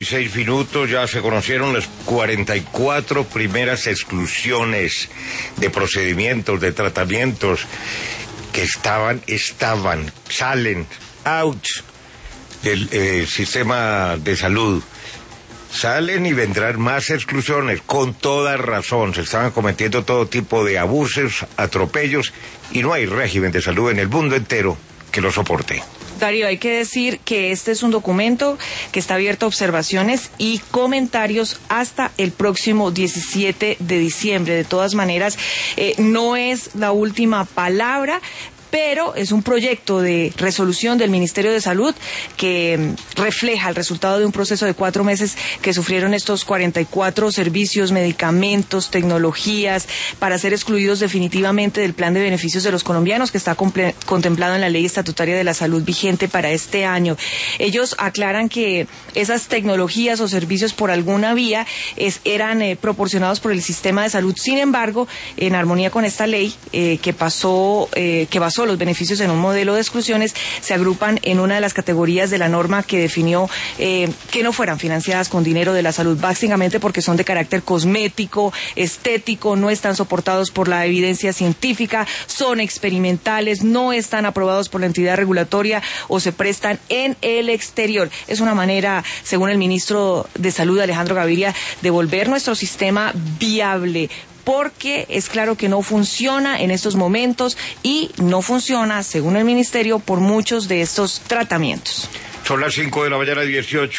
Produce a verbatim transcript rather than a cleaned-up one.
Seis minutos, ya se conocieron las cuarenta y cuatro primeras exclusiones de procedimientos, de tratamientos que estaban, estaban, salen, out del eh, sistema de salud. Salen y vendrán más exclusiones, con toda razón. Se estaban cometiendo todo tipo de abusos, atropellos, y no hay régimen de salud en el mundo entero que lo soporte. Darío, hay que decir que este es un documento que está abierto a observaciones y comentarios hasta el próximo diecisiete de diciembre. De todas maneras, eh, no es la última palabra, pero es un proyecto de resolución del Ministerio de Salud que refleja el resultado de un proceso de cuatro meses que sufrieron estos cuarenta y cuatro servicios, medicamentos, tecnologías, para ser excluidos definitivamente del plan de beneficios de los colombianos que está contemplado en la Ley Estatutaria de la Salud vigente para este año. Ellos aclaran que esas tecnologías o servicios por alguna vía es, eran eh, proporcionados por el sistema de salud. Sin embargo, en armonía con esta ley eh, que pasó, eh, que basó los beneficios en un modelo de exclusiones, se agrupan en una de las categorías de la norma que definió eh, que no fueran financiadas con dinero de la salud, básicamente porque son de carácter cosmético, estético, no están soportados por la evidencia científica, son experimentales, no están aprobados por la entidad regulatoria o se prestan en el exterior. Es una manera, según el ministro de Salud, Alejandro Gaviria, de volver nuestro sistema viable, porque es claro que no funciona en estos momentos y no funciona, según el ministerio, por muchos de estos tratamientos. Son las cinco de la mañana, dieciocho.